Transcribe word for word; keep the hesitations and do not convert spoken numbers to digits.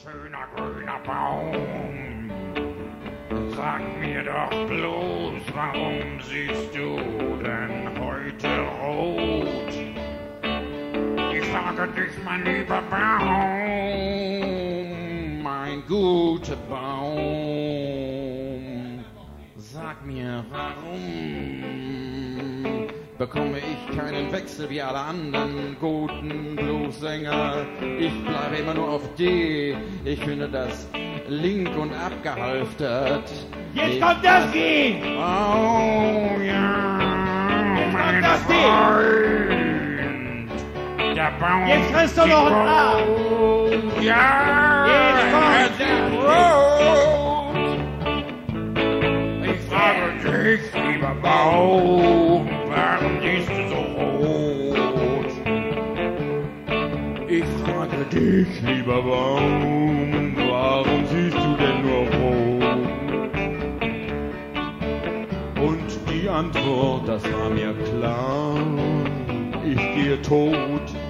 schöner grüner Baum, sag mir doch bloß, warum siehst du denn heute rot? Ich frage dich, mein lieber Baum, mein guter Baum, sag mir, warum bekomme ich keinen Wechsel wie alle anderen guten Bluesänger? Ich bleibe immer nur auf D. Ich finde das link und abgehalftert. Jetzt ich kommt das G! Oh ja, Jetzt mein kommt das D! Freund. Der Baum Jetzt kriegst du noch ein A! Ja! Jetzt kommt der Ich frage dich, lieber Baum, warum siehst du so rot? Ich frage dich, lieber Baum, warum siehst du denn nur rot? Und die Antwort, das war mir klar, ich gehe tot.